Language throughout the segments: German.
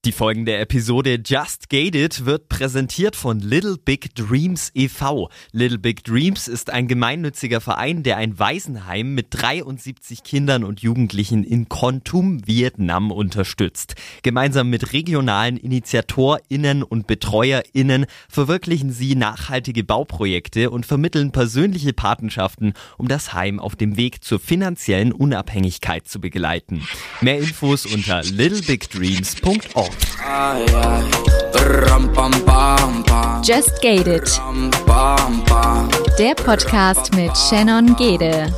Die folgende Episode Just Gated wird präsentiert von Little Big Dreams e.V. Little Big Dreams ist ein gemeinnütziger Verein, der ein Waisenheim mit 73 Kindern und Jugendlichen in Kon Tum, Vietnam unterstützt. Gemeinsam mit regionalen InitiatorInnen und BetreuerInnen verwirklichen sie nachhaltige Bauprojekte und vermitteln persönliche Patenschaften, um das Heim auf dem Weg zur finanziellen Unabhängigkeit zu begleiten. Mehr Infos unter littlebigdreams.org. Just Gated. Der Podcast mit Shannon Gede.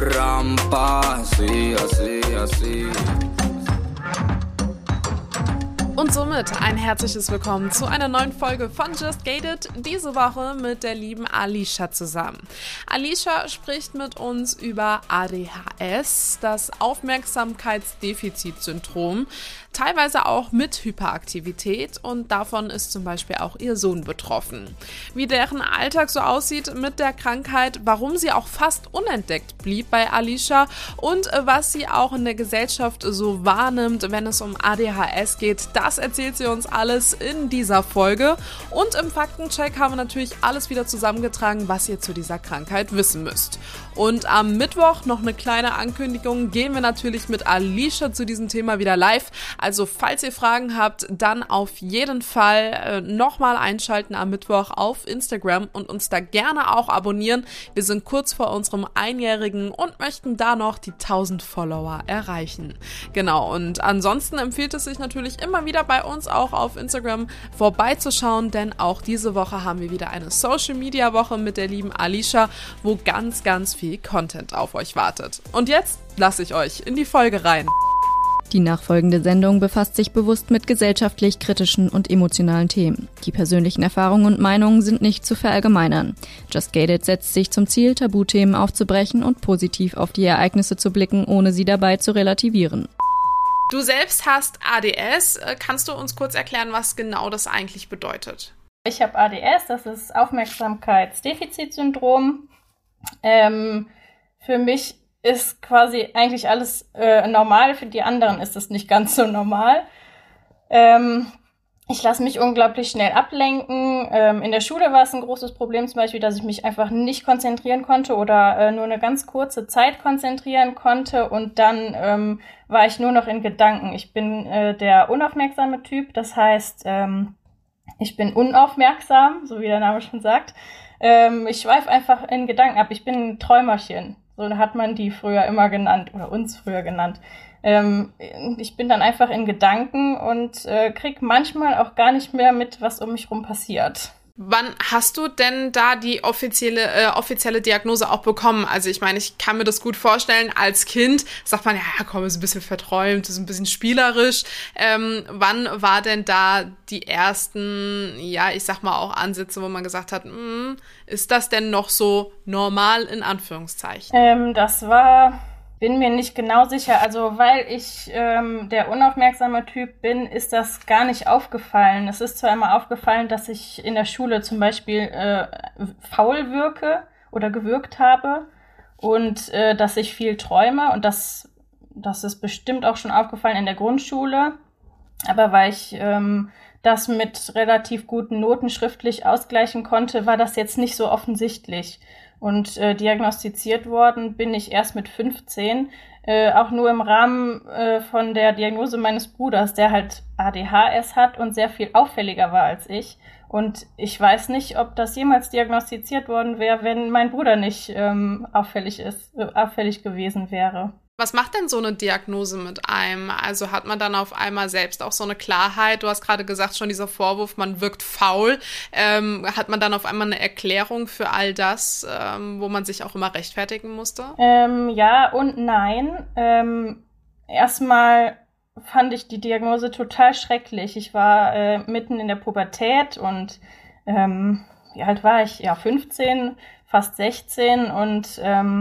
Und somit ein herzliches Willkommen zu einer neuen Folge von Just Gated, diese Woche mit der lieben Alicia zusammen. Alicia spricht mit uns über ADHS, das Aufmerksamkeitsdefizitsyndrom, teilweise auch mit Hyperaktivität, und davon ist zum Beispiel auch ihr Sohn betroffen. Wie deren Alltag so aussieht mit der Krankheit, warum sie auch fast unentdeckt blieb bei Alicia und was sie auch in der Gesellschaft so wahrnimmt, wenn es um ADHS geht, das erzählt sie uns alles in dieser Folge. Und im Faktencheck haben wir natürlich alles wieder zusammengetragen, was ihr zu dieser Krankheit wissen müsst. Und am Mittwoch noch eine kleine Ankündigung, gehen wir natürlich mit Alicia zu diesem Thema wieder live. Also falls ihr Fragen habt, dann auf jeden Fall nochmal einschalten am Mittwoch auf Instagram und uns da gerne auch abonnieren. Wir sind kurz vor unserem Einjährigen und möchten da noch die 1000 Follower erreichen. Genau, und ansonsten empfiehlt es sich natürlich immer wieder bei uns auch auf Instagram vorbeizuschauen, denn auch diese Woche haben wir wieder eine Social-Media-Woche mit der lieben Alicia, wo ganz, ganz viel Content auf euch wartet. Und jetzt lasse ich euch in die Folge rein. Die nachfolgende Sendung befasst sich bewusst mit gesellschaftlich kritischen und emotionalen Themen. Die persönlichen Erfahrungen und Meinungen sind nicht zu verallgemeinern. Just Gated setzt sich zum Ziel, Tabuthemen aufzubrechen und positiv auf die Ereignisse zu blicken, ohne sie dabei zu relativieren. Du selbst hast ADS. Kannst du uns kurz erklären, was genau das eigentlich bedeutet? Ich habe ADS, das ist Aufmerksamkeitsdefizitsyndrom. Für mich ist quasi eigentlich alles normal, für die anderen ist es nicht ganz so normal. Ich lasse mich unglaublich schnell ablenken. In der Schule war es ein großes Problem zum Beispiel, dass ich mich einfach nicht konzentrieren konnte oder nur eine ganz kurze Zeit konzentrieren konnte, und dann war ich nur noch in Gedanken. Ich bin der unaufmerksame Typ, das heißt, ich bin unaufmerksam, so wie der Name schon sagt. Ich schweife einfach in Gedanken ab. Ich bin ein Träumerchen. So hat man die früher immer genannt oder uns früher genannt. Ich bin dann einfach in Gedanken und krieg manchmal auch gar nicht mehr mit, was um mich rum passiert. Wann hast du denn da die offizielle Diagnose auch bekommen? Also ich meine, ich kann mir das gut vorstellen, als Kind sagt man, ja komm, ist ein bisschen verträumt, ist ein bisschen spielerisch. Wann war denn da die ersten, ja, ich sag mal auch Ansätze, wo man gesagt hat, ist das denn noch so normal in Anführungszeichen? Bin mir nicht genau sicher. Also weil ich der unaufmerksame Typ bin, ist das gar nicht aufgefallen. Es ist zwar immer aufgefallen, dass ich in der Schule zum Beispiel faul wirke oder gewirkt habe und dass ich viel träume, und das ist bestimmt auch schon aufgefallen in der Grundschule. Aber weil ich das mit relativ guten Noten schriftlich ausgleichen konnte, war das jetzt nicht so offensichtlich. Und diagnostiziert worden bin ich erst mit 15, auch nur im Rahmen von der Diagnose meines Bruders, der halt ADHS hat und sehr viel auffälliger war als ich. Und ich weiß nicht, ob das jemals diagnostiziert worden wäre, wenn mein Bruder nicht auffällig gewesen wäre. Was macht denn so eine Diagnose mit einem? Also hat man dann auf einmal selbst auch so eine Klarheit? Du hast gerade gesagt, schon dieser Vorwurf, man wirkt faul. Hat man dann auf einmal eine Erklärung für all das, wo man sich auch immer rechtfertigen musste? Ja und nein. Erstmal fand ich die Diagnose total schrecklich. Ich war mitten in der Pubertät und wie alt war ich? Ja, 15, fast 16, und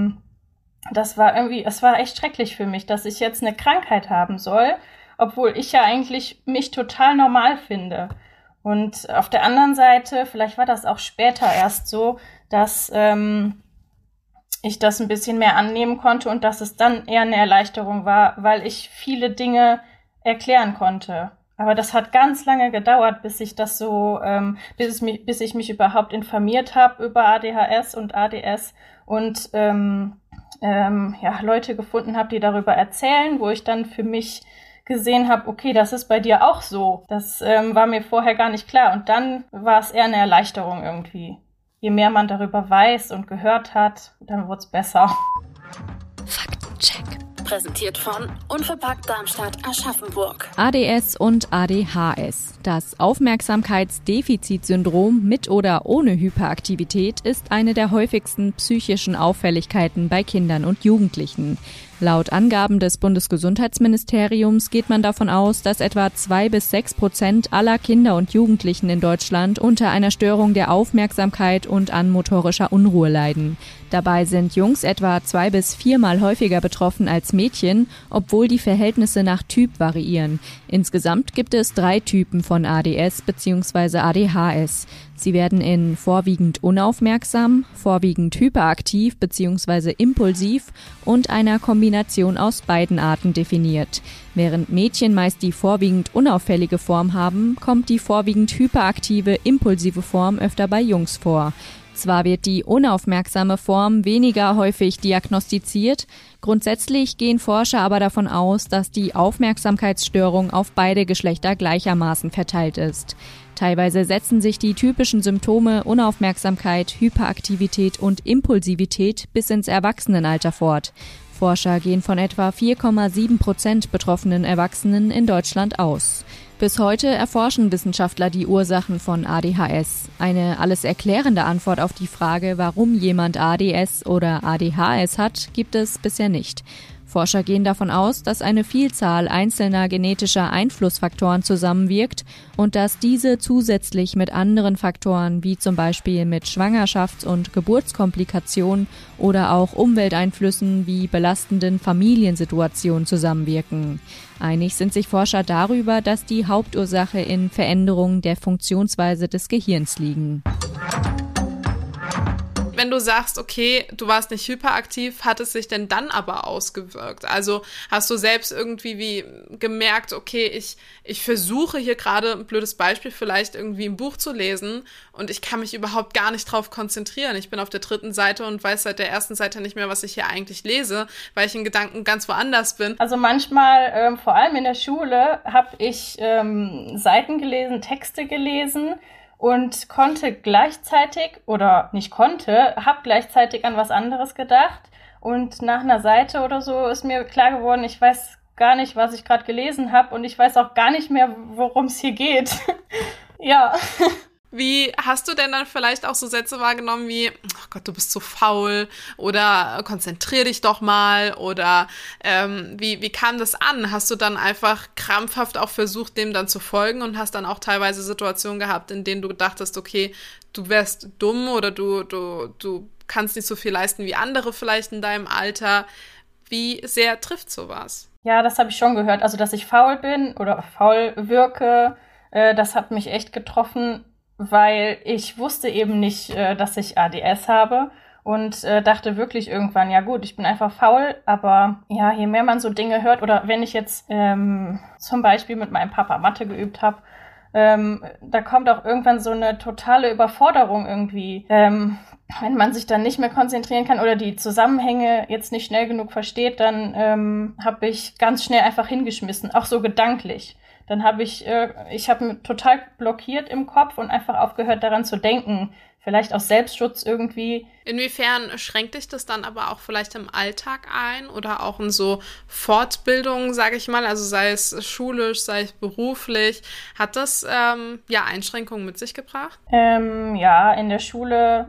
es war echt schrecklich für mich, dass ich jetzt eine Krankheit haben soll, obwohl ich ja eigentlich mich total normal finde. Und auf der anderen Seite, vielleicht war das auch später erst so, dass ich das ein bisschen mehr annehmen konnte und dass es dann eher eine Erleichterung war, weil ich viele Dinge erklären konnte. Aber das hat ganz lange gedauert, bis ich das so, bis ich mich überhaupt informiert habe über ADHS und ADS und Leute gefunden habe, die darüber erzählen, wo ich dann für mich gesehen habe, okay, das ist bei dir auch so. Das war mir vorher gar nicht klar. Und dann war es eher eine Erleichterung irgendwie. Je mehr man darüber weiß und gehört hat, dann wurde es besser. Faktencheck. Präsentiert von Unverpackt Darmstadt Aschaffenburg. ADS und ADHS. Das Aufmerksamkeitsdefizitsyndrom mit oder ohne Hyperaktivität ist eine der häufigsten psychischen Auffälligkeiten bei Kindern und Jugendlichen. Laut Angaben des Bundesgesundheitsministeriums geht man davon aus, dass etwa 2-6% aller Kinder und Jugendlichen in Deutschland unter einer Störung der Aufmerksamkeit und an motorischer Unruhe leiden. Dabei sind Jungs etwa 2- bis 4-mal häufiger betroffen als Mädchen, obwohl die Verhältnisse nach Typ variieren. Insgesamt gibt es 3 Typen von ADS bzw. ADHS. Sie werden in vorwiegend unaufmerksam, vorwiegend hyperaktiv bzw. impulsiv und einer Kombination aus beiden Arten definiert. Während Mädchen meist die vorwiegend unauffällige Form haben, kommt die vorwiegend hyperaktive, impulsive Form öfter bei Jungs vor. Zwar wird die unaufmerksame Form weniger häufig diagnostiziert, grundsätzlich gehen Forscher aber davon aus, dass die Aufmerksamkeitsstörung auf beide Geschlechter gleichermaßen verteilt ist. Teilweise setzen sich die typischen Symptome Unaufmerksamkeit, Hyperaktivität und Impulsivität bis ins Erwachsenenalter fort. Forscher gehen von etwa 4,7% betroffenen Erwachsenen in Deutschland aus. Bis heute erforschen Wissenschaftler die Ursachen von ADHS. Eine alles erklärende Antwort auf die Frage, warum jemand ADS oder ADHS hat, gibt es bisher nicht. Forscher gehen davon aus, dass eine Vielzahl einzelner genetischer Einflussfaktoren zusammenwirkt und dass diese zusätzlich mit anderen Faktoren wie zum Beispiel mit Schwangerschafts- und Geburtskomplikationen oder auch Umwelteinflüssen wie belastenden Familiensituationen zusammenwirken. Einig sind sich Forscher darüber, dass die Hauptursache in Veränderungen der Funktionsweise des Gehirns liegen. Wenn du sagst, okay, du warst nicht hyperaktiv, hat es sich denn dann aber ausgewirkt? Also hast du selbst irgendwie wie gemerkt, okay, ich versuche hier gerade, ein blödes Beispiel, vielleicht irgendwie ein Buch zu lesen und ich kann mich überhaupt gar nicht drauf konzentrieren. Ich bin auf der 3. Seite und weiß seit der 1. Seite nicht mehr, was ich hier eigentlich lese, weil ich in Gedanken ganz woanders bin. Also manchmal, vor allem in der Schule, habe ich Seiten gelesen, Texte gelesen, und konnte gleichzeitig, oder nicht konnte, habe gleichzeitig an was anderes gedacht. Und nach einer Seite oder so ist mir klar geworden, ich weiß gar nicht, was ich gerade gelesen habe und ich weiß auch gar nicht mehr, worum es hier geht. Ja. Wie hast du denn dann vielleicht auch so Sätze wahrgenommen wie, oh Gott, du bist so faul oder konzentrier dich doch mal oder wie kam das an? Hast du dann einfach krampfhaft auch versucht, dem dann zu folgen und hast dann auch teilweise Situationen gehabt, in denen du dachtest, okay, du wärst dumm oder du kannst nicht so viel leisten wie andere vielleicht in deinem Alter. Wie sehr trifft sowas? Ja, das habe ich schon gehört. Also, dass ich faul bin oder faul wirke, das hat mich echt getroffen, weil ich wusste eben nicht, dass ich ADS habe und dachte wirklich irgendwann, ja gut, ich bin einfach faul, aber ja, je mehr man so Dinge hört oder wenn ich jetzt zum Beispiel mit meinem Papa Mathe geübt habe, da kommt auch irgendwann so eine totale Überforderung irgendwie, wenn man sich dann nicht mehr konzentrieren kann oder die Zusammenhänge jetzt nicht schnell genug versteht, dann habe ich ganz schnell einfach hingeschmissen, auch so gedanklich. Dann habe ich habe total blockiert im Kopf und einfach aufgehört daran zu denken. Vielleicht aus Selbstschutz irgendwie. Inwiefern schränkt dich das dann aber auch vielleicht im Alltag ein oder auch in so Fortbildungen, sage ich mal, also sei es schulisch, sei es beruflich, hat das Einschränkungen mit sich gebracht? Ja, in der Schule,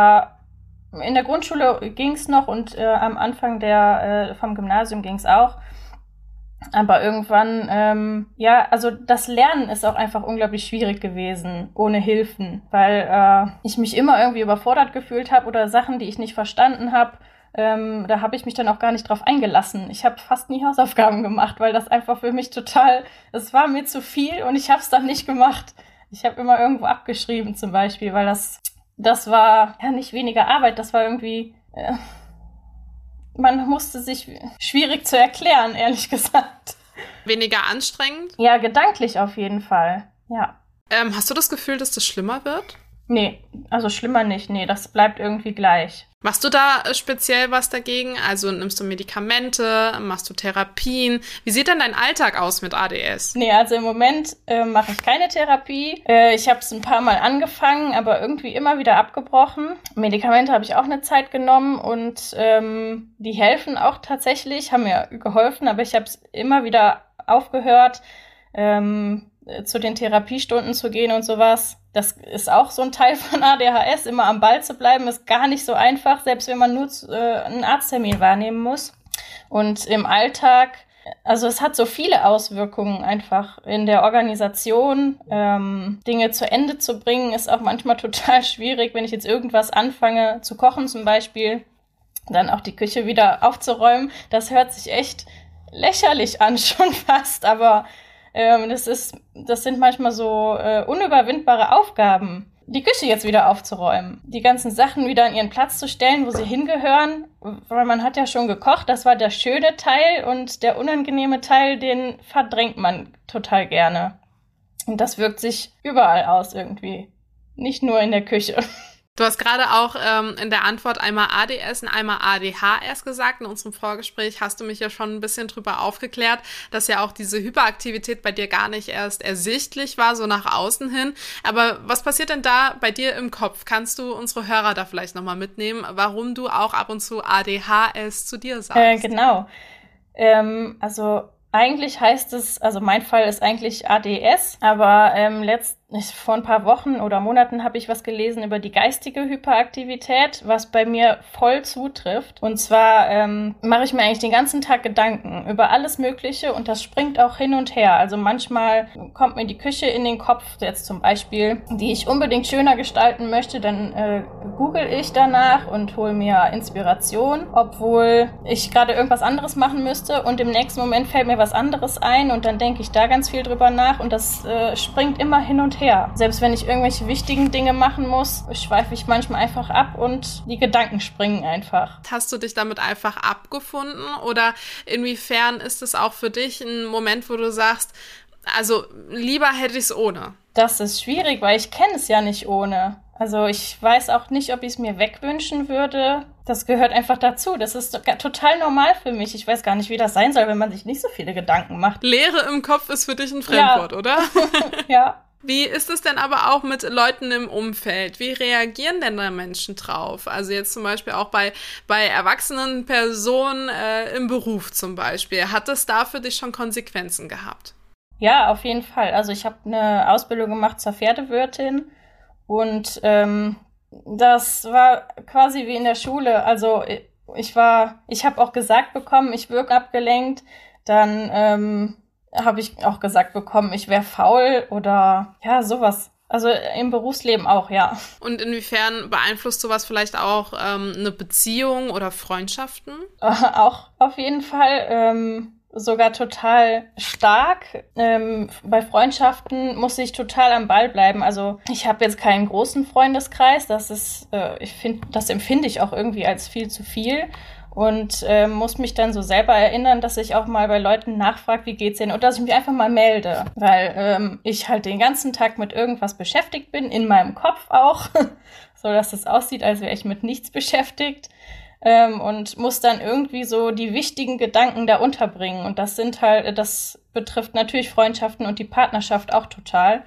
in der Grundschule ging's noch und am Anfang vom Gymnasium ging's auch. Aber irgendwann, also das Lernen ist auch einfach unglaublich schwierig gewesen, ohne Hilfen, weil ich mich immer irgendwie überfordert gefühlt habe oder Sachen, die ich nicht verstanden habe, da habe ich mich dann auch gar nicht drauf eingelassen. Ich habe fast nie Hausaufgaben gemacht, weil das einfach für mich es war mir zu viel und ich habe es dann nicht gemacht. Ich habe immer irgendwo abgeschrieben zum Beispiel, weil das war ja nicht weniger Arbeit, das war irgendwie... man musste sich schwierig zu erklären, ehrlich gesagt. Weniger anstrengend? Ja, gedanklich auf jeden Fall, ja. Hast du das Gefühl, dass das schlimmer wird? Nee, also schlimmer nicht. Nee, das bleibt irgendwie gleich. Machst du da speziell was dagegen? Also nimmst du Medikamente, machst du Therapien? Wie sieht denn dein Alltag aus mit ADS? Nee, also im Moment mache ich keine Therapie. Ich habe es ein paar Mal angefangen, aber irgendwie immer wieder abgebrochen. Medikamente habe ich auch eine Zeit genommen und die helfen auch tatsächlich, haben mir geholfen, aber ich habe es immer wieder aufgehört, zu den Therapiestunden zu gehen und sowas. Das ist auch so ein Teil von ADHS, immer am Ball zu bleiben, ist gar nicht so einfach, selbst wenn man nur einen Arzttermin wahrnehmen muss. Und im Alltag, also es hat so viele Auswirkungen einfach in der Organisation. Dinge zu Ende zu bringen, ist auch manchmal total schwierig, wenn ich jetzt irgendwas anfange zu kochen zum Beispiel, dann auch die Küche wieder aufzuräumen. Das hört sich echt lächerlich an schon fast, aber das sind manchmal so unüberwindbare Aufgaben, die Küche jetzt wieder aufzuräumen, die ganzen Sachen wieder an ihren Platz zu stellen, wo sie hingehören, weil man hat ja schon gekocht, das war der schöne Teil und der unangenehme Teil, den verdrängt man total gerne. Und das wirkt sich überall aus irgendwie, nicht nur in der Küche. Du hast gerade auch in der Antwort einmal ADS und einmal ADHS gesagt. In unserem Vorgespräch hast du mich ja schon ein bisschen drüber aufgeklärt, dass ja auch diese Hyperaktivität bei dir gar nicht erst ersichtlich war, so nach außen hin. Aber was passiert denn da bei dir im Kopf? Kannst du unsere Hörer da vielleicht nochmal mitnehmen, warum du auch ab und zu ADHS zu dir sagst? Genau. Also eigentlich heißt es, also mein Fall ist eigentlich ADS, aber vor ein paar Wochen oder Monaten habe ich was gelesen über die geistige Hyperaktivität, was bei mir voll zutrifft. Und zwar mache ich mir eigentlich den ganzen Tag Gedanken über alles Mögliche und das springt auch hin und her. Also manchmal kommt mir die Küche in den Kopf, jetzt zum Beispiel, die ich unbedingt schöner gestalten möchte, dann google ich danach und hole mir Inspiration, obwohl ich gerade irgendwas anderes machen müsste und im nächsten Moment fällt mir was anderes ein und dann denke ich da ganz viel drüber nach und das springt immer hin und her. Selbst wenn ich irgendwelche wichtigen Dinge machen muss, schweife ich manchmal einfach ab und die Gedanken springen einfach. Hast du dich damit einfach abgefunden oder inwiefern ist es auch für dich ein Moment, wo du sagst, also lieber hätte ich es ohne? Das ist schwierig, weil ich kenne es ja nicht ohne. Also ich weiß auch nicht, ob ich es mir wegwünschen würde. Das gehört einfach dazu. Das ist total normal für mich. Ich weiß gar nicht, wie das sein soll, wenn man sich nicht so viele Gedanken macht. Leere im Kopf ist für dich ein Fremdwort, ja. Oder? Ja. Wie ist es denn aber auch mit Leuten im Umfeld? Wie reagieren denn da Menschen drauf? Also jetzt zum Beispiel auch bei erwachsenen Personen im Beruf zum Beispiel. Hat es da für dich schon Konsequenzen gehabt? Ja, auf jeden Fall. Also ich habe eine Ausbildung gemacht zur Pferdewirtin und das war quasi wie in der Schule. Also ich habe auch gesagt bekommen, ich wirke abgelenkt. Dann habe ich auch gesagt bekommen, ich wäre faul oder ja, sowas. Also im Berufsleben auch, ja. Und inwiefern beeinflusst sowas vielleicht auch eine Beziehung oder Freundschaften? Auch auf jeden Fall. Sogar total stark. Bei Freundschaften muss ich total am Ball bleiben. Also ich habe jetzt keinen großen Freundeskreis. Das empfinde ich auch irgendwie als viel zu viel. Und muss mich dann so selber erinnern, dass ich auch mal bei Leuten nachfrage, wie geht's denen? Und dass ich mich einfach mal melde. Weil ich halt den ganzen Tag mit irgendwas beschäftigt bin, in meinem Kopf auch. So dass es aussieht, als wäre ich mit nichts beschäftigt. Und muss dann irgendwie so die wichtigen Gedanken da unterbringen. Und das betrifft natürlich Freundschaften und die Partnerschaft auch total.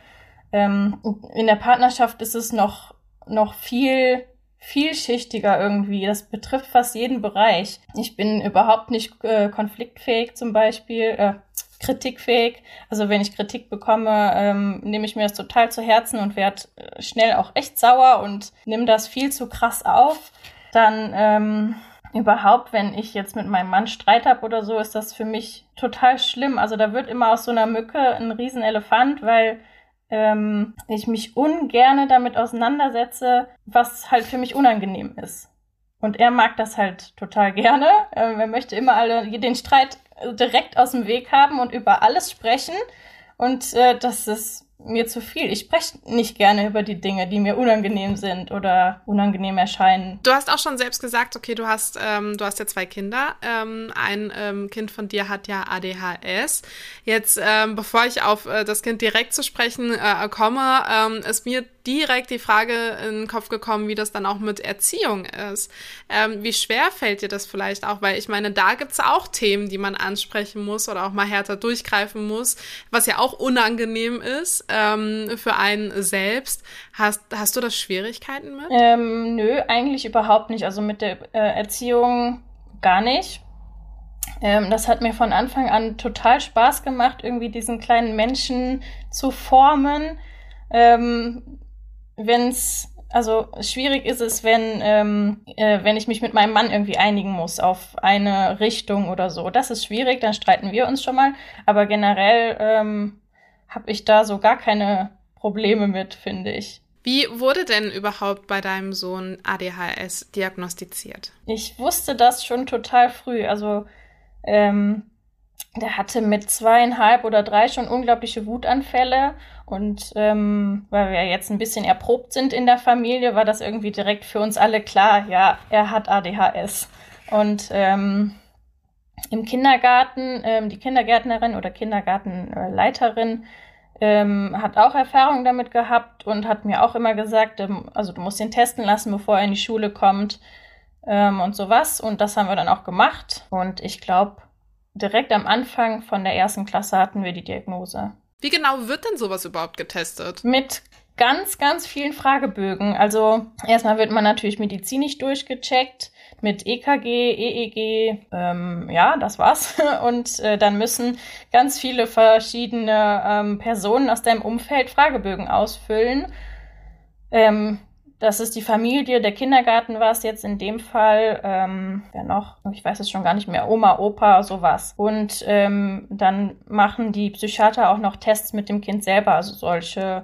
In der Partnerschaft ist es noch viel vielschichtiger irgendwie. Das betrifft fast jeden Bereich. Ich bin überhaupt nicht konfliktfähig zum Beispiel, kritikfähig. Also wenn ich Kritik bekomme, nehme ich mir das total zu Herzen und werde schnell auch echt sauer und nehme das viel zu krass auf. Dann überhaupt, wenn ich jetzt mit meinem Mann Streit habe oder so, ist das für mich total schlimm. Also da wird immer aus so einer Mücke ein Riesenelefant, weil ich mich ungerne damit auseinandersetze, was halt für mich unangenehm ist. Und er mag das halt total gerne. Er möchte immer den Streit direkt aus dem Weg haben und über alles sprechen. Und das ist mir zu viel. Ich spreche nicht gerne über die Dinge, die mir unangenehm sind oder unangenehm erscheinen. Du hast auch schon selbst gesagt, okay, du hast ja 2 Kinder. Ein Kind von dir hat ja ADHS. Jetzt, bevor ich auf das Kind direkt zu sprechen komme, ist mir direkt die Frage in den Kopf gekommen, wie das dann auch mit Erziehung ist. Wie schwer fällt dir das vielleicht auch? Weil ich meine, da gibt's auch Themen, die man ansprechen muss oder auch mal härter durchgreifen muss, was ja auch unangenehm ist für einen selbst. Hast du da Schwierigkeiten mit? Nö, eigentlich überhaupt nicht. Also mit der Erziehung gar nicht. Das hat mir von Anfang an total Spaß gemacht, irgendwie diesen kleinen Menschen zu formen. Schwierig ist es, wenn ich mich mit meinem Mann irgendwie einigen muss auf eine Richtung oder so. Das ist schwierig, dann streiten wir uns schon mal. Aber generell habe ich da so gar keine Probleme mit, finde ich. Wie wurde denn überhaupt bei deinem Sohn ADHS diagnostiziert? Ich wusste das schon total früh. Also der hatte mit 2,5 oder 3 schon unglaubliche Wutanfälle. Und weil wir jetzt ein bisschen erprobt sind in der Familie, war das irgendwie direkt für uns alle klar, ja, er hat ADHS. Und im Kindergarten, die Kindergärtnerin oder Kindergartenleiterin hat auch Erfahrung damit gehabt und hat mir auch immer gesagt, also du musst ihn testen lassen, bevor er in die Schule kommt und sowas. Und das haben wir dann auch gemacht. Und ich glaube, direkt am Anfang von der 1. Klasse hatten wir die Diagnose. Wie genau wird denn sowas überhaupt getestet? Mit ganz, ganz vielen Fragebögen. Also erstmal wird man natürlich medizinisch durchgecheckt mit EKG, EEG, das war's. Und dann müssen ganz viele verschiedene Personen aus deinem Umfeld Fragebögen ausfüllen. Das ist die Familie, der Kindergarten war es jetzt in dem Fall, wer noch? Ich weiß es schon gar nicht mehr, Oma, Opa, sowas. Und dann machen die Psychiater auch noch Tests mit dem Kind selber, also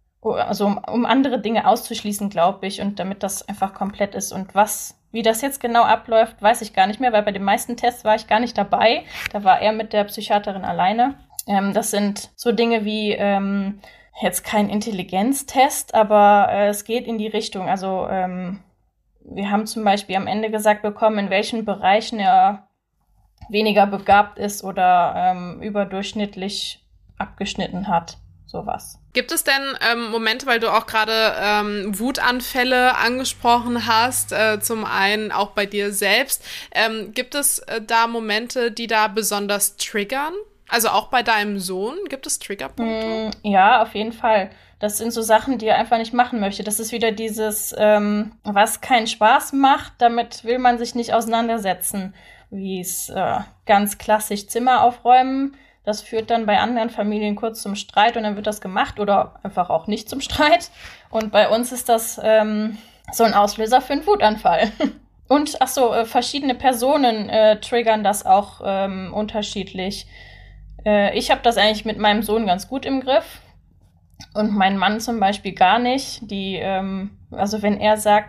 um andere Dinge auszuschließen, glaube ich, und damit das einfach komplett ist. Und wie das jetzt genau abläuft, weiß ich gar nicht mehr, weil bei den meisten Tests war ich gar nicht dabei. Da war er mit der Psychiaterin alleine. Das sind so Dinge wie jetzt kein Intelligenztest, aber es geht in die Richtung. Also wir haben zum Beispiel am Ende gesagt bekommen, in welchen Bereichen er weniger begabt ist oder überdurchschnittlich abgeschnitten hat. Sowas. Gibt es denn Momente, weil du auch gerade Wutanfälle angesprochen hast, zum einen auch bei dir selbst, gibt es da Momente, die da besonders triggern? Also auch bei deinem Sohn, gibt es Triggerpunkte? Ja, auf jeden Fall. Das sind so Sachen, die er einfach nicht machen möchte. Das ist wieder dieses, was keinen Spaß macht, damit will man sich nicht auseinandersetzen. Wie es ganz klassisch Zimmer aufräumen. Das führt dann bei anderen Familien kurz zum Streit und dann wird das gemacht oder einfach auch nicht zum Streit. Und bei uns ist das so ein Auslöser für einen Wutanfall. Und verschiedene Personen triggern das auch unterschiedlich. Ich habe das eigentlich mit meinem Sohn ganz gut im Griff und mein Mann zum Beispiel gar nicht. Also wenn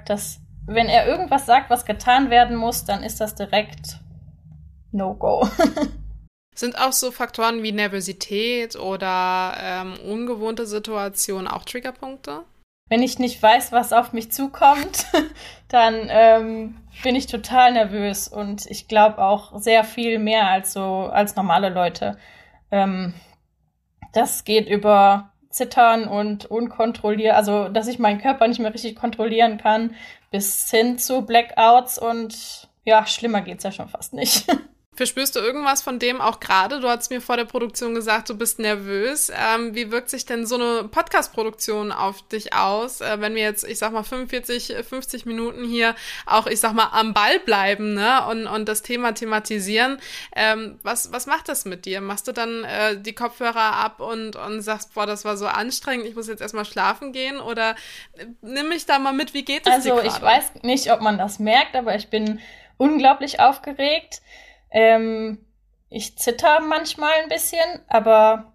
er irgendwas sagt, was getan werden muss, dann ist das direkt No-Go. Sind auch so Faktoren wie Nervosität oder ungewohnte Situationen auch Triggerpunkte? Wenn ich nicht weiß, was auf mich zukommt, dann bin ich total nervös und ich glaube auch sehr viel mehr als normale Leute. Das geht über Zittern und unkontrolliert, also dass ich meinen Körper nicht mehr richtig kontrollieren kann, bis hin zu Blackouts und ja, schlimmer geht's ja schon fast nicht. Verspürst du irgendwas von dem auch gerade? Du hast mir vor der Produktion gesagt, du bist nervös. Wie wirkt sich denn so eine Podcast-Produktion auf dich aus, wenn wir jetzt, ich sag mal, 45, 50 Minuten hier auch, ich sag mal, am Ball bleiben, ne? Und das Thema thematisieren. Was macht das mit dir? Machst du dann die Kopfhörer ab und sagst, boah, das war so anstrengend, ich muss jetzt erstmal schlafen gehen? Oder nimm mich da mal mit, wie geht es dir gerade? Also ich weiß nicht, ob man das merkt, aber ich bin unglaublich aufgeregt. Ich zitter manchmal ein bisschen, aber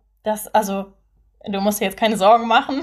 du musst dir jetzt keine Sorgen machen.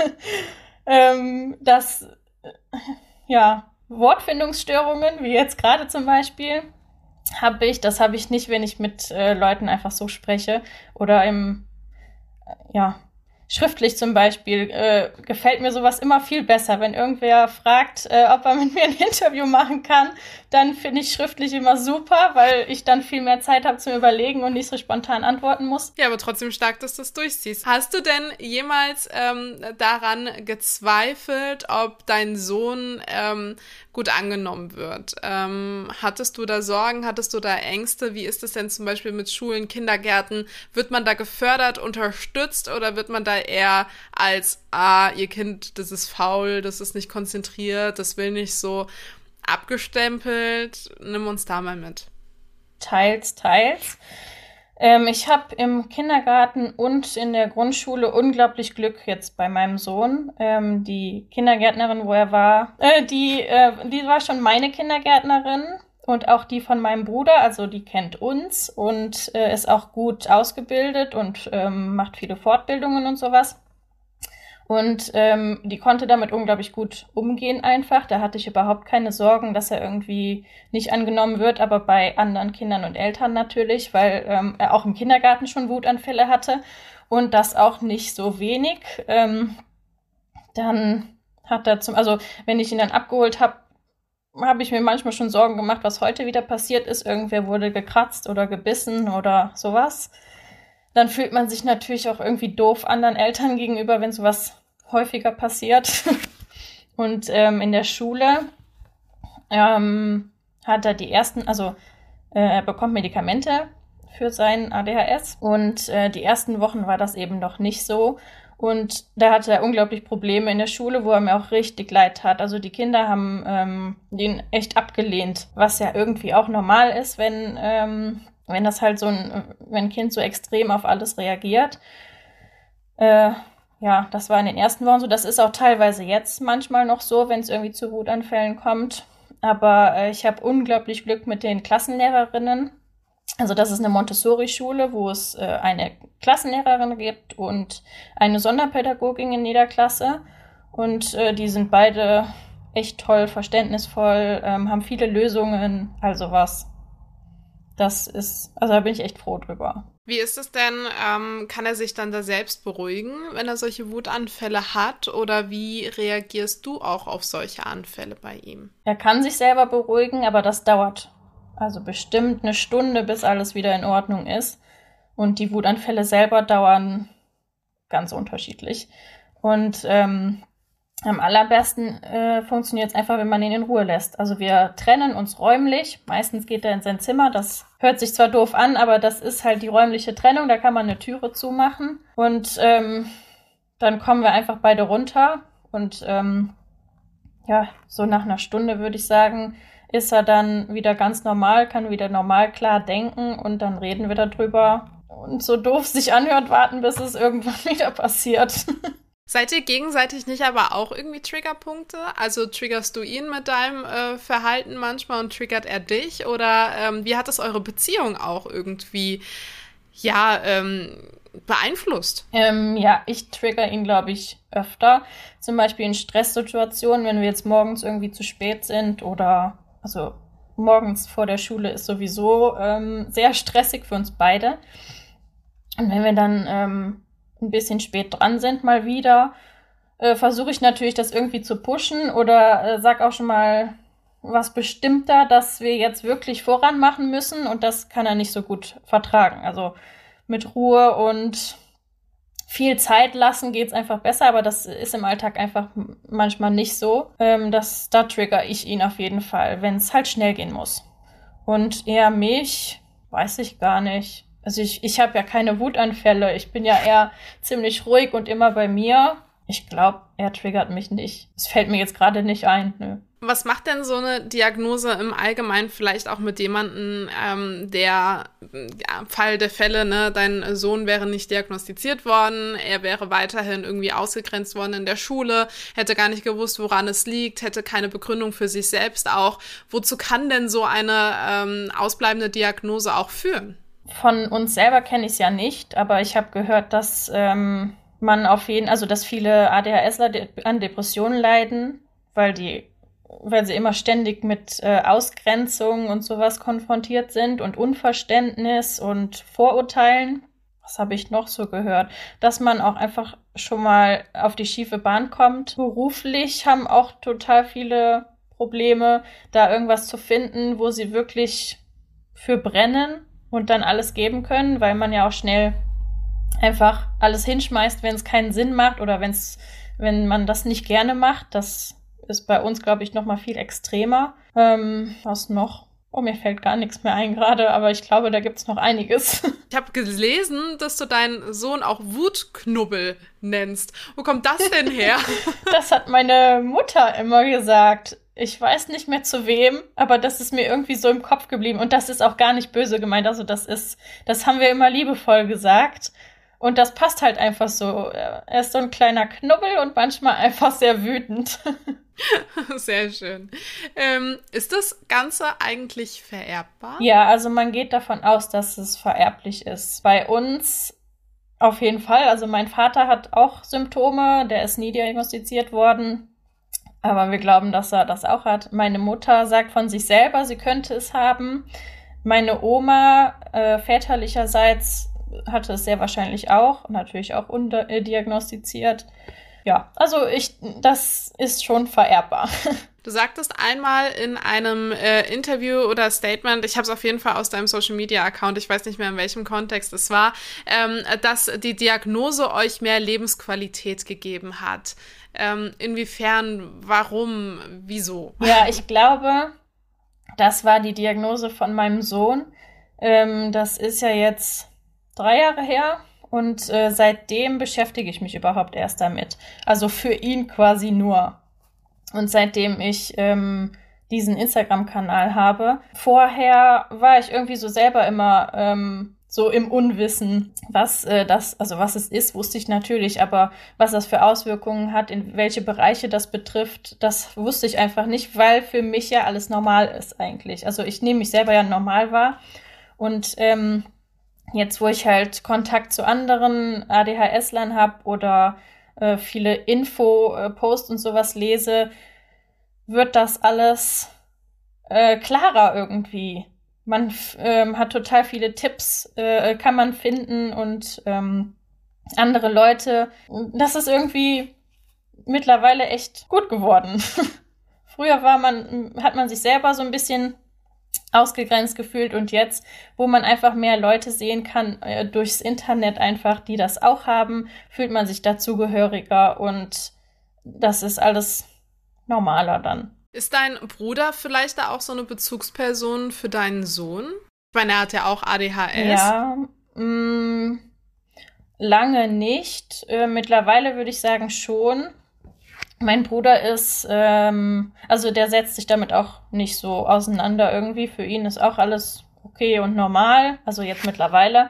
Wortfindungsstörungen, wie jetzt gerade zum Beispiel, das habe ich nicht, wenn ich mit Leuten einfach so spreche oder schriftlich zum Beispiel gefällt mir sowas immer viel besser. Wenn irgendwer fragt, ob er mit mir ein Interview machen kann, dann finde ich schriftlich immer super, weil ich dann viel mehr Zeit habe zum Überlegen und nicht so spontan antworten muss. Ja, aber trotzdem stark, dass du es durchziehst. Hast du denn jemals daran gezweifelt, ob dein Sohn gut angenommen wird? Hattest du da Sorgen, hattest du da Ängste? Wie ist es denn zum Beispiel mit Schulen, Kindergärten? Wird man da gefördert, unterstützt oder wird man da eher als, ihr Kind, das ist faul, das ist nicht konzentriert, das will nicht so, abgestempelt? Nimm uns da mal mit. Teils. Ich habe im Kindergarten und in der Grundschule unglaublich Glück jetzt bei meinem Sohn. Die Kindergärtnerin, wo er war, die war schon meine Kindergärtnerin und auch die von meinem Bruder, also die kennt uns und ist auch gut ausgebildet und macht viele Fortbildungen und sowas. Und die konnte damit unglaublich gut umgehen einfach. Da hatte ich überhaupt keine Sorgen, dass er irgendwie nicht angenommen wird, aber bei anderen Kindern und Eltern natürlich, weil er auch im Kindergarten schon Wutanfälle hatte und das auch nicht so wenig. Dann hat er also wenn ich ihn dann abgeholt habe, habe ich mir manchmal schon Sorgen gemacht, was heute wieder passiert ist. Irgendwer wurde gekratzt oder gebissen oder sowas. Dann fühlt man sich natürlich auch irgendwie doof anderen Eltern gegenüber, wenn sowas häufiger passiert. Und in der Schule hat er die ersten, also er bekommt Medikamente für sein ADHS und die ersten Wochen war das eben noch nicht so. Und da hatte er unglaublich Probleme in der Schule, wo er mir auch richtig leid tat. Also die Kinder haben den echt abgelehnt, was ja irgendwie auch normal ist, wenn das halt wenn ein Kind so extrem auf alles reagiert. Ja, das war in den ersten Wochen so. Das ist auch teilweise jetzt manchmal noch so, wenn es irgendwie zu Wutanfällen kommt. Aber ich habe unglaublich Glück mit den Klassenlehrerinnen. Also das ist eine Montessori-Schule, wo es eine Klassenlehrerin gibt und eine Sonderpädagogin in jeder Klasse. Und die sind beide echt toll, verständnisvoll, haben viele Lösungen, also was. Also da bin ich echt froh drüber. Wie ist es denn, kann er sich dann da selbst beruhigen, wenn er solche Wutanfälle hat? Oder wie reagierst du auch auf solche Anfälle bei ihm? Er kann sich selber beruhigen, aber das dauert also bestimmt eine Stunde, bis alles wieder in Ordnung ist. Und die Wutanfälle selber dauern ganz unterschiedlich. Und am allerbesten funktioniert es einfach, wenn man ihn in Ruhe lässt. Also wir trennen uns räumlich. Meistens geht er in sein Zimmer. Das hört sich zwar doof an, aber das ist halt die räumliche Trennung. Da kann man eine Türe zumachen. Und dann kommen wir einfach beide runter. Und ja, so nach einer Stunde würde ich sagen, ist er dann wieder ganz normal, kann wieder normal klar denken. Und dann reden wir darüber. Und so doof sich anhört, warten, bis es irgendwann wieder passiert. Seid ihr gegenseitig nicht aber auch irgendwie Triggerpunkte? Also triggerst du ihn mit deinem Verhalten manchmal und triggert er dich? Oder wie hat es eure Beziehung auch irgendwie, beeinflusst? Ja, ich trigger ihn, glaube ich, öfter. Zum Beispiel in Stresssituationen, wenn wir jetzt morgens irgendwie zu spät sind oder, also morgens vor der Schule ist sowieso sehr stressig für uns beide. Und wenn wir dann ein bisschen spät dran sind mal wieder, versuche ich natürlich, das irgendwie zu pushen oder sag auch schon mal was bestimmter, dass wir jetzt wirklich voran machen müssen und das kann er nicht so gut vertragen. Also mit Ruhe und viel Zeit lassen geht's einfach besser, aber das ist im Alltag einfach manchmal nicht so. Da trigger ich ihn auf jeden Fall, wenn es halt schnell gehen muss. Und eher mich, weiß ich gar nicht. Also ich habe ja keine Wutanfälle. Ich bin ja eher ziemlich ruhig und immer bei mir. Ich glaube, er triggert mich nicht. Es fällt mir jetzt gerade nicht ein. Nö. Was macht denn so eine Diagnose im Allgemeinen vielleicht auch mit jemandem, der, Fall der Fälle, ne, dein Sohn wäre nicht diagnostiziert worden, er wäre weiterhin irgendwie ausgegrenzt worden in der Schule, hätte gar nicht gewusst, woran es liegt, hätte keine Begründung für sich selbst auch. Wozu kann denn so eine ausbleibende Diagnose auch führen? Von uns selber kenne ich es ja nicht, aber ich habe gehört, dass dass viele ADHSler an Depressionen leiden, weil sie immer ständig mit Ausgrenzung und sowas konfrontiert sind und Unverständnis und Vorurteilen. Was habe ich noch so gehört? Dass man auch einfach schon mal auf die schiefe Bahn kommt. Beruflich haben auch total viele Probleme, da irgendwas zu finden, wo sie wirklich für brennen und dann alles geben können, weil man ja auch schnell einfach alles hinschmeißt, wenn es keinen Sinn macht oder wenn man das nicht gerne macht. Das ist bei uns, glaube ich, noch mal viel extremer. Was noch? Oh, mir fällt gar nichts mehr ein gerade, aber ich glaube, da gibt's noch einiges. Ich habe gelesen, dass du deinen Sohn auch Wutknubbel nennst. Wo kommt das denn her? Das hat meine Mutter immer gesagt. Ich weiß nicht mehr zu wem, aber das ist mir irgendwie so im Kopf geblieben. Und das ist auch gar nicht böse gemeint. Also das haben wir immer liebevoll gesagt. Und das passt halt einfach so. Er ist so ein kleiner Knubbel und manchmal einfach sehr wütend. Sehr schön. Ist das Ganze eigentlich vererbbar? Ja, also man geht davon aus, dass es vererblich ist. Bei uns auf jeden Fall. Also mein Vater hat auch Symptome, der ist nie diagnostiziert worden. Aber wir glauben, dass er das auch hat. Meine Mutter sagt von sich selber, sie könnte es haben. Meine Oma väterlicherseits hatte es sehr wahrscheinlich auch, natürlich auch undiagnostiziert. Ja, also das ist schon vererbbar. Du sagtest einmal in einem Interview oder Statement, ich habe es auf jeden Fall aus deinem Social-Media-Account, ich weiß nicht mehr, in welchem Kontext es war, dass die Diagnose euch mehr Lebensqualität gegeben hat. Inwiefern, warum, wieso? Ja, ich glaube, das war die Diagnose von meinem Sohn. Das ist ja jetzt 3 Jahre her. Und seitdem beschäftige ich mich überhaupt erst damit. Also für ihn quasi nur. Und seitdem ich diesen Instagram-Kanal habe. Vorher war ich irgendwie so selber immer so im Unwissen, was es ist, wusste ich natürlich. Aber was das für Auswirkungen hat, in welche Bereiche das betrifft, das wusste ich einfach nicht, weil für mich ja alles normal ist eigentlich. Also ich nehme mich selber ja normal wahr. Und jetzt, wo ich halt Kontakt zu anderen ADHS-Lern habe oder viele Info-Posts und sowas lese, wird das alles klarer irgendwie. Man hat total viele Tipps, kann man finden und andere Leute. Das ist irgendwie mittlerweile echt gut geworden. Früher hat man sich selber so ein bisschen ausgegrenzt gefühlt und jetzt, wo man einfach mehr Leute sehen kann, durchs Internet einfach, die das auch haben, fühlt man sich dazugehöriger und das ist alles normaler dann. Ist dein Bruder vielleicht da auch so eine Bezugsperson für deinen Sohn? Ich meine, er hat ja auch ADHS. Ja, lange nicht. Mittlerweile würde ich sagen schon. Mein Bruder ist, also der setzt sich damit auch nicht so auseinander irgendwie. Für ihn ist auch alles okay und normal, also jetzt mittlerweile.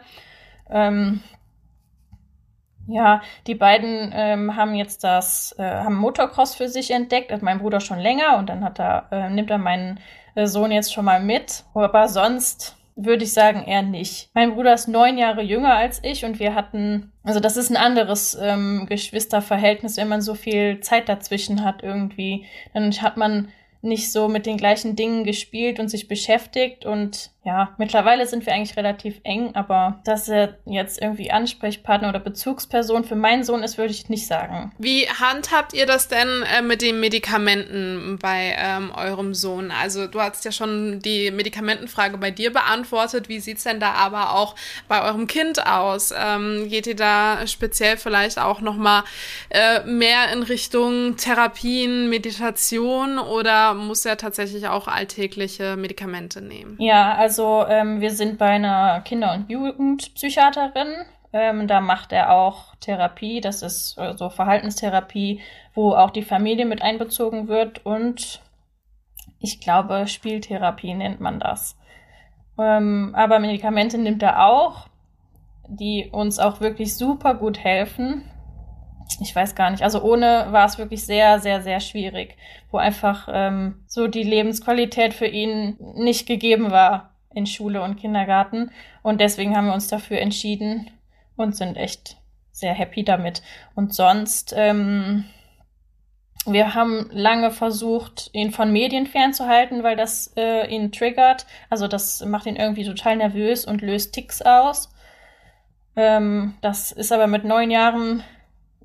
Ja, die beiden haben jetzt haben Motocross für sich entdeckt, hat mein Bruder schon länger und dann nimmt er meinen Sohn jetzt schon mal mit. Aber sonst würde ich sagen, eher nicht. Mein Bruder ist 9 Jahre jünger als ich und also das ist ein anderes Geschwisterverhältnis, wenn man so viel Zeit dazwischen hat irgendwie. Dann hat man nicht so mit den gleichen Dingen gespielt und sich beschäftigt und ja, mittlerweile sind wir eigentlich relativ eng, aber dass er jetzt irgendwie Ansprechpartner oder Bezugsperson für meinen Sohn ist, würde ich nicht sagen. Wie handhabt ihr das denn mit den Medikamenten bei eurem Sohn? Also du hast ja schon die Medikamentenfrage bei dir beantwortet. Wie sieht's denn da aber auch bei eurem Kind aus? Geht ihr da speziell vielleicht auch nochmal mehr in Richtung Therapien, Meditation oder muss er tatsächlich auch alltägliche Medikamente nehmen? Ja, also wir sind bei einer Kinder- und Jugendpsychiaterin. Da macht er auch Therapie. Das ist so Verhaltenstherapie, wo auch die Familie mit einbezogen wird. Und ich glaube, Spieltherapie nennt man das. Aber Medikamente nimmt er auch, die uns auch wirklich super gut helfen. Ich weiß gar nicht, also ohne war es wirklich sehr, sehr, sehr schwierig, wo einfach so die Lebensqualität für ihn nicht gegeben war in Schule und Kindergarten. Und deswegen haben wir uns dafür entschieden und sind echt sehr happy damit. Und sonst, wir haben lange versucht, ihn von Medien fernzuhalten, weil das ihn triggert. Also das macht ihn irgendwie total nervös und löst Tics aus. Das ist aber mit 9 Jahren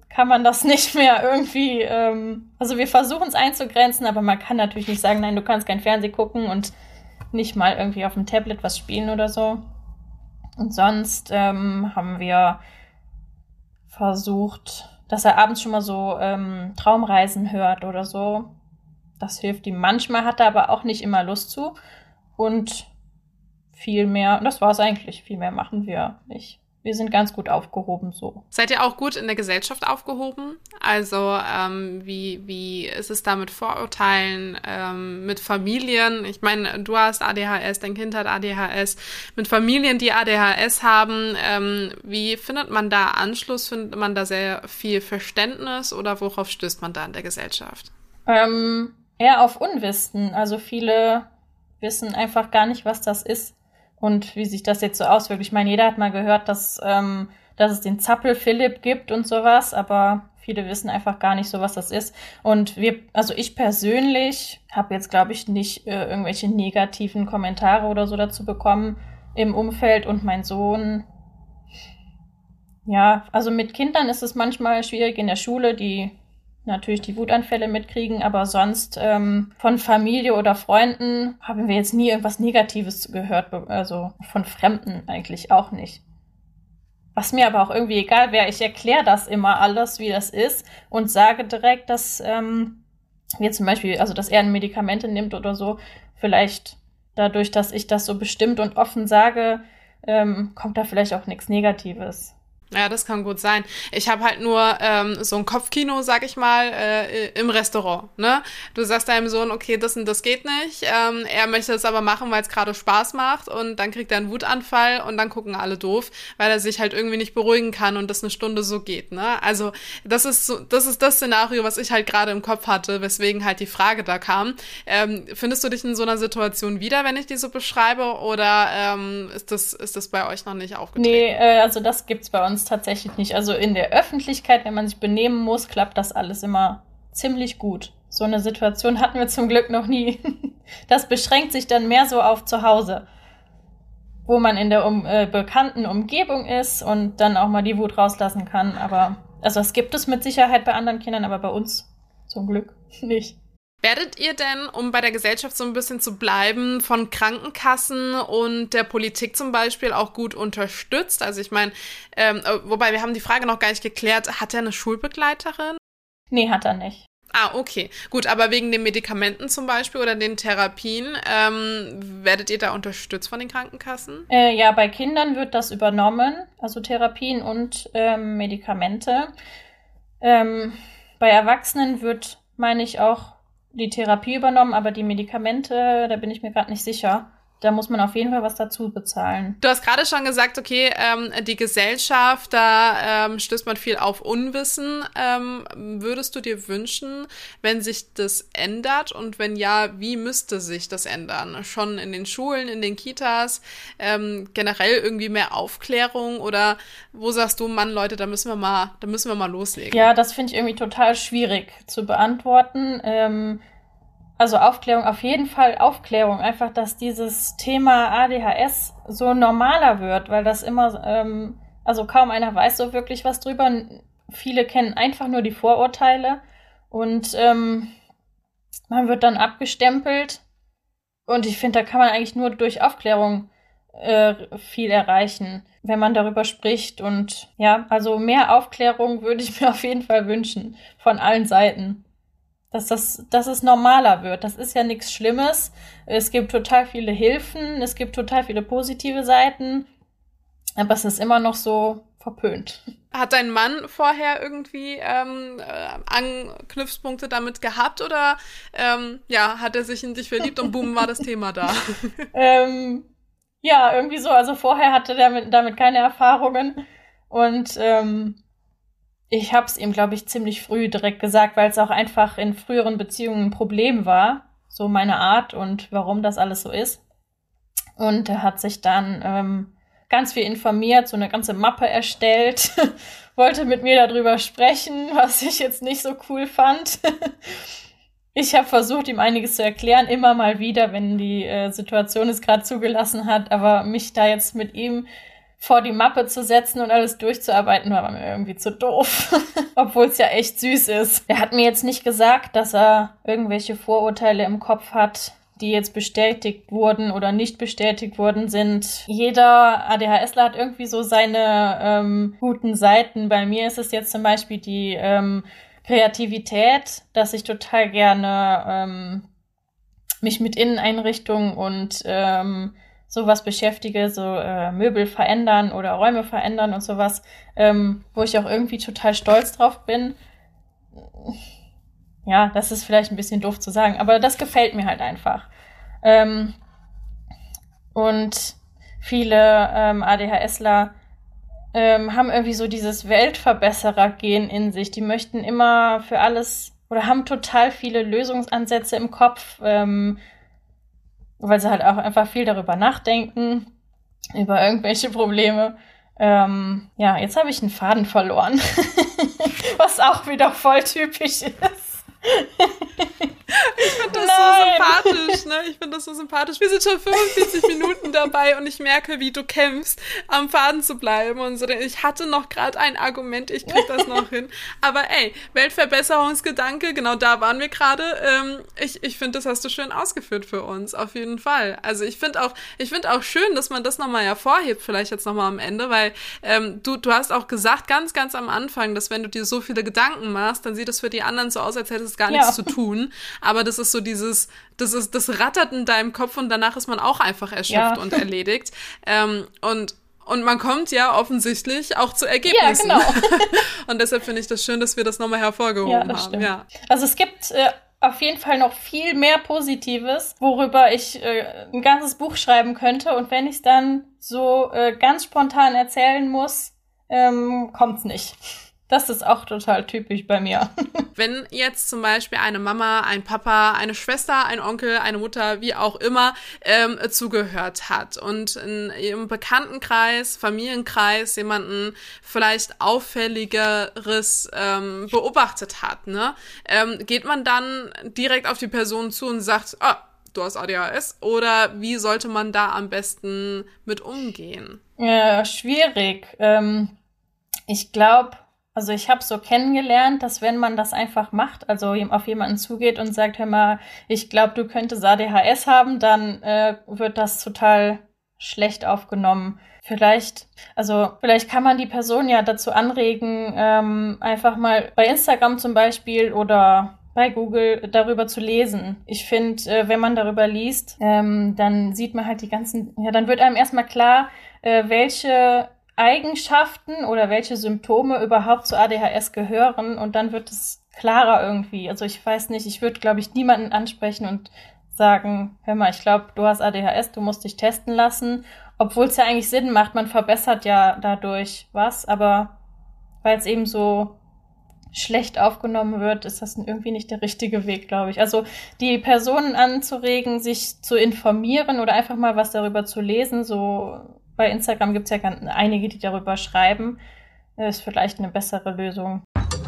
kann man das nicht mehr irgendwie, also wir versuchen es einzugrenzen, aber man kann natürlich nicht sagen, nein, du kannst kein Fernsehen gucken und nicht mal irgendwie auf dem Tablet was spielen oder so. Und sonst haben wir versucht, dass er abends schon mal so Traumreisen hört oder so. Das hilft ihm. Manchmal hat er aber auch nicht immer Lust zu. Und viel mehr, das war es eigentlich, viel mehr machen wir nicht. Wir sind ganz gut aufgehoben so. Seid ihr auch gut in der Gesellschaft aufgehoben? Also wie ist es da mit Vorurteilen, mit Familien? Ich meine, du hast ADHS, dein Kind hat ADHS. Mit Familien, die ADHS haben, wie findet man da Anschluss? Findet man da sehr viel Verständnis oder worauf stößt man da in der Gesellschaft? Eher auf Unwissen. Also viele wissen einfach gar nicht, was das ist. Und wie sich das jetzt so auswirkt. Ich meine, jeder hat mal gehört, dass es den Zappel-Philipp gibt und sowas, aber viele wissen einfach gar nicht so, was das ist. Und ich persönlich habe jetzt, glaube ich, nicht irgendwelche negativen Kommentare oder so dazu bekommen im Umfeld. Und mein Sohn, ja, also mit Kindern ist es manchmal schwierig in der Schule, die natürlich die Wutanfälle mitkriegen, aber sonst von Familie oder Freunden haben wir jetzt nie irgendwas Negatives gehört, also von Fremden eigentlich auch nicht. Was mir aber auch irgendwie egal wäre, ich erkläre das immer alles, wie das ist und sage direkt, dass wir zum Beispiel, also dass er Medikamente nimmt oder so, vielleicht dadurch, dass ich das so bestimmt und offen sage, kommt da vielleicht auch nichts Negatives. Ja, das kann gut sein. Ich habe halt nur so ein Kopfkino, sag ich mal, im Restaurant, ne? Du sagst deinem Sohn, okay, das und das geht nicht. Er möchte das aber machen, weil es gerade Spaß macht und dann kriegt er einen Wutanfall und dann gucken alle doof, weil er sich halt irgendwie nicht beruhigen kann und das eine Stunde so geht, ne? Also das ist das Szenario, was ich halt gerade im Kopf hatte, weswegen halt die Frage da kam. Findest du dich in so einer Situation wieder, wenn ich die so beschreibe, oder ist das bei euch noch nicht aufgetreten? Nee, also das gibt's bei uns tatsächlich nicht. Also in der Öffentlichkeit, wenn man sich benehmen muss, klappt das alles immer ziemlich gut. So eine Situation hatten wir zum Glück noch nie. Das beschränkt sich dann mehr so auf zu Hause, wo man in der bekannten Umgebung ist und dann auch mal die Wut rauslassen kann. Aber also das gibt es mit Sicherheit bei anderen Kindern, aber bei uns zum Glück nicht. Werdet ihr denn, um bei der Gesellschaft so ein bisschen zu bleiben, von Krankenkassen und der Politik zum Beispiel auch gut unterstützt? Also ich meine, wobei wir haben die Frage noch gar nicht geklärt, hat er eine Schulbegleiterin? Nee, hat er nicht. Ah, okay. Gut, aber wegen den Medikamenten zum Beispiel oder den Therapien, werdet ihr da unterstützt von den Krankenkassen? Ja, bei Kindern wird das übernommen, also Therapien und Medikamente. Bei Erwachsenen wird, meine ich, auch die Therapie übernommen, aber die Medikamente, da bin ich mir gerade nicht sicher. Da muss man auf jeden Fall was dazu bezahlen. Du hast gerade schon gesagt, okay, die Gesellschaft, da stößt man viel auf Unwissen. Würdest du dir wünschen, wenn sich das ändert? Und wenn ja, wie müsste sich das ändern? Schon in den Schulen, in den Kitas, generell irgendwie mehr Aufklärung? Oder wo sagst du, Mann, Leute, da müssen wir mal loslegen? Ja, das finde ich irgendwie total schwierig zu beantworten. Also Aufklärung, auf jeden Fall Aufklärung. Einfach, dass dieses Thema ADHS so normaler wird, weil das immer, also kaum einer weiß so wirklich was drüber. Viele kennen einfach nur die Vorurteile und man wird dann abgestempelt. Und ich finde, da kann man eigentlich nur durch Aufklärung viel erreichen, wenn man darüber spricht. Und ja, also mehr Aufklärung würde ich mir auf jeden Fall wünschen, von allen Seiten. Dass es normaler wird. Das ist ja nichts Schlimmes. Es gibt total viele Hilfen, es gibt total viele positive Seiten, aber es ist immer noch so verpönt. Hat dein Mann vorher irgendwie Anknüpfpunkte damit gehabt oder hat er sich in dich verliebt und boom, war das Thema da? Ja, irgendwie so. Also vorher hatte er damit keine Erfahrungen und ich habe es ihm, glaube ich, ziemlich früh direkt gesagt, weil es auch einfach in früheren Beziehungen ein Problem war, so meine Art und warum das alles so ist. Und er hat sich dann ganz viel informiert, so eine ganze Mappe erstellt, wollte mit mir darüber sprechen, was ich jetzt nicht so cool fand. Ich habe versucht, ihm einiges zu erklären, immer mal wieder, wenn die Situation es gerade zugelassen hat, aber mich da jetzt mit ihm vor die Mappe zu setzen und alles durchzuarbeiten, war mir irgendwie zu doof. Obwohl es ja echt süß ist. Er hat mir jetzt nicht gesagt, dass er irgendwelche Vorurteile im Kopf hat, die jetzt bestätigt wurden oder nicht bestätigt worden sind. Jeder ADHSler hat irgendwie so seine guten Seiten. Bei mir ist es jetzt zum Beispiel die Kreativität, dass ich total gerne mich mit Inneneinrichtungen und sowas beschäftige, so Möbel verändern oder Räume verändern und sowas, wo ich auch irgendwie total stolz drauf bin. Ja, das ist vielleicht ein bisschen doof zu sagen, aber das gefällt mir halt einfach. Und viele ADHSler haben irgendwie so dieses Weltverbesserer-Gen in sich. Die möchten immer für alles oder haben total viele Lösungsansätze im Kopf, weil sie halt auch einfach viel darüber nachdenken, über irgendwelche Probleme. Ja, jetzt habe ich einen Faden verloren, was auch wieder voll typisch ist. Ich finde das so sympathisch, ne? Ich finde das so sympathisch. Wir sind schon 45 Minuten dabei und ich merke, wie du kämpfst, am Faden zu bleiben und so. Ich hatte noch gerade ein Argument, ich krieg das noch hin. Aber ey, Weltverbesserungsgedanke, genau da waren wir gerade. Ich finde, das hast du schön ausgeführt für uns, auf jeden Fall. Also ich finde auch schön, dass man das nochmal hervorhebt, vielleicht jetzt nochmal am Ende, weil du hast auch gesagt, ganz, ganz am Anfang, dass wenn du dir so viele Gedanken machst, dann sieht es für die anderen so aus, als hätte es gar nichts zu tun. Aber das ist so das rattert in deinem Kopf und danach ist man auch einfach erschöpft und erledigt. Und man kommt ja offensichtlich auch zu Ergebnissen. Ja, genau. Und deshalb finde ich das schön, dass wir das nochmal hervorgehoben haben. Stimmt. Ja. Also es gibt auf jeden Fall noch viel mehr Positives, worüber ich ein ganzes Buch schreiben könnte. Und wenn ich es dann so ganz spontan erzählen muss, kommt's nicht. Das ist auch total typisch bei mir. Wenn jetzt zum Beispiel eine Mama, ein Papa, eine Schwester, ein Onkel, eine Mutter, wie auch immer, zugehört hat und in ihrem Bekanntenkreis, Familienkreis jemanden vielleicht Auffälligeres beobachtet hat, ne? Geht man dann direkt auf die Person zu und sagt, du hast ADHS? Oder wie sollte man da am besten mit umgehen? Schwierig. Ich glaube, also ich habe so kennengelernt, dass wenn man das einfach macht, also auf jemanden zugeht und sagt, hör mal, ich glaube, du könntest ADHS haben, dann wird das total schlecht aufgenommen. Vielleicht kann man die Person ja dazu anregen, einfach mal bei Instagram zum Beispiel oder bei Google darüber zu lesen. Ich finde, wenn man darüber liest, dann sieht man halt dann wird einem erstmal klar, welche Eigenschaften oder welche Symptome überhaupt zu ADHS gehören und dann wird es klarer irgendwie. Also ich weiß nicht, ich würde, glaube ich, niemanden ansprechen und sagen, hör mal, ich glaube, du hast ADHS, du musst dich testen lassen, obwohl es ja eigentlich Sinn macht, man verbessert ja dadurch was, aber weil es eben so schlecht aufgenommen wird, ist das irgendwie nicht der richtige Weg, glaube ich. Also die Personen anzuregen, sich zu informieren oder einfach mal was darüber zu lesen, so bei Instagram gibt es ja einige, die darüber schreiben. Ist vielleicht eine bessere Lösung.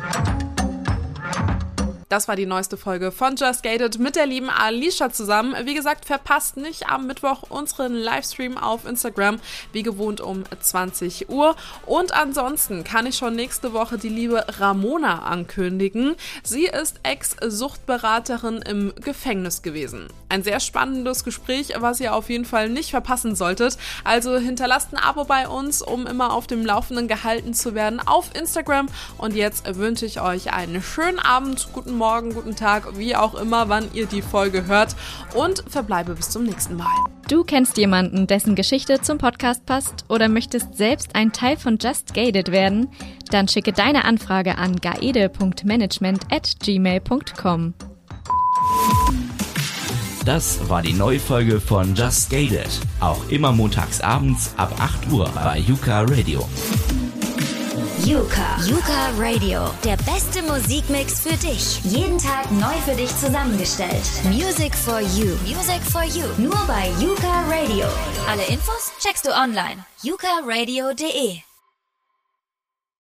Das war die neueste Folge von Just Gated mit der lieben Alicia zusammen. Wie gesagt, verpasst nicht am Mittwoch unseren Livestream auf Instagram, wie gewohnt um 20 Uhr. Und ansonsten kann ich schon nächste Woche die liebe Ramona ankündigen. Sie ist Ex-Suchtberaterin im Gefängnis gewesen. Ein sehr spannendes Gespräch, was ihr auf jeden Fall nicht verpassen solltet. Also hinterlasst ein Abo bei uns, um immer auf dem Laufenden gehalten zu werden auf Instagram. Und jetzt wünsche ich euch einen schönen Abend, guten Morgen, guten Tag, wie auch immer, wann ihr die Folge hört und verbleibe bis zum nächsten Mal. Du kennst jemanden, dessen Geschichte zum Podcast passt oder möchtest selbst ein Teil von Just Gated werden? Dann schicke deine Anfrage an gaede.management@gmail.com. Das war die neue Folge von Just Gated. Auch immer montags abends ab 8 Uhr bei Yuka Radio. Yuka Radio. Der beste Musikmix für dich. Jeden Tag neu für dich zusammengestellt. Music for you. Music for you. Nur bei Yuka Radio. Alle Infos checkst du online. yukaradio.de